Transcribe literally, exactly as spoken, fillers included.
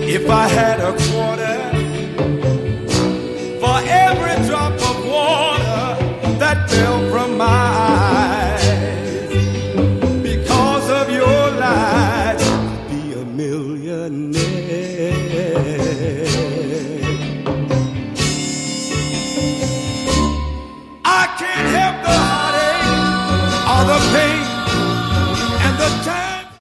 If I had a quarter for every drop of water that fell